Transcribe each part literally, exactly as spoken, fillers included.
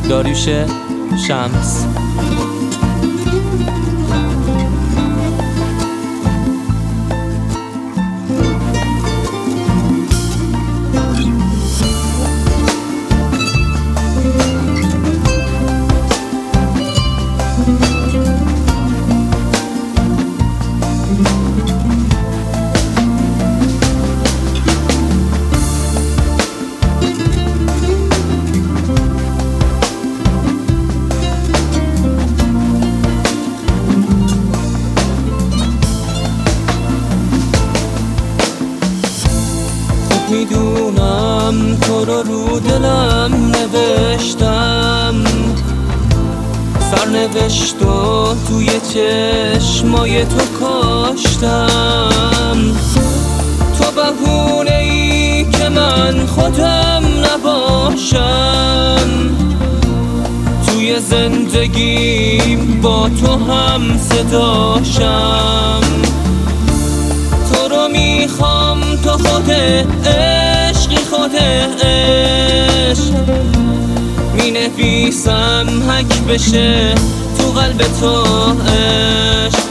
داریوش شمس. میدونم تو رو رو دلم نوشتم، سرنوشت و توی چشمای تو کاشتم. تو بهونه ای که من خودم نباشم، توی زندگیم با تو هم صداشم. تو رو میخوام تو خود عشقی، خود عشق می نویسم حک بشه تو قلب تو عشق.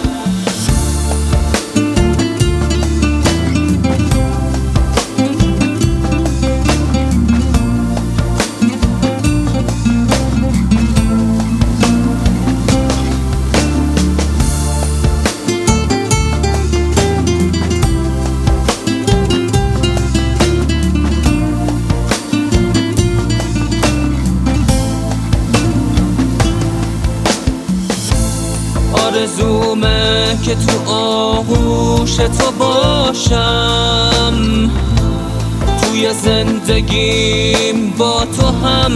آرزومه که تو آغوش تو باشم، توی زندگیم با تو هم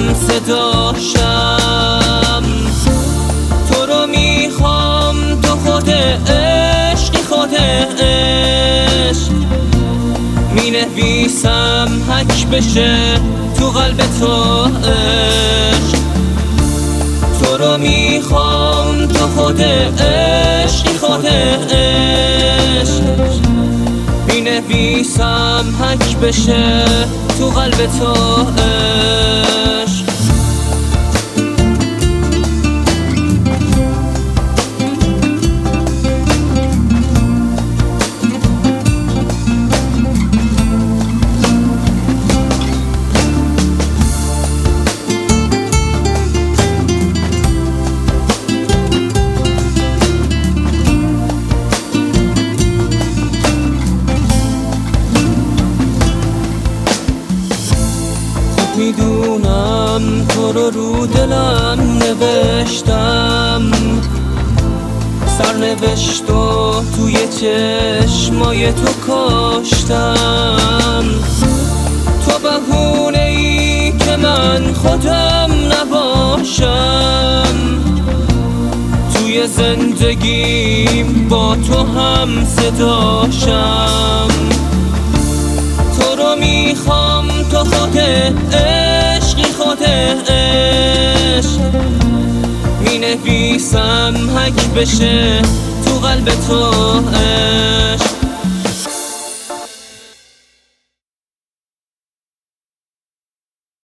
صداشم. تو رو میخوام تو خود عشقی، خود عشق می نویسم حک بشه تو قلب تو عشق. تو رو میخوام تو خود عشقی، خود عشق می نویسم حک بشه تو قلب تو عشق. میدونم تو رو رو دلم نوشتم، سرنوشت و توی چشمای تو کاشتم. تو بهونه ای که من خودم نباشم، توی زندگیم با تو هم صداشم. تو رو میخوام تو خود عشقی، خود عشق می نویسم حک بشه تو قلب تو عشق.